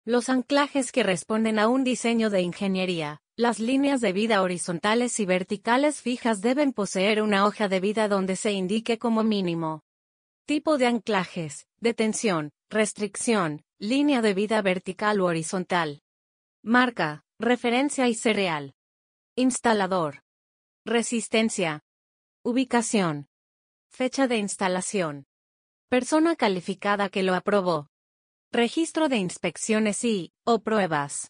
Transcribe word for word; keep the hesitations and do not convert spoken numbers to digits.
Los anclajes que responden a un diseño de ingeniería. Las líneas de vida horizontales y verticales fijas deben poseer una hoja de vida donde se indique como mínimo. Tipo de anclajes: detención, restricción, línea de vida vertical u horizontal. Marca, referencia y serial. Instalador. Resistencia. Ubicación. Fecha de instalación. Persona calificada que lo aprobó. Registro de inspecciones y, o pruebas.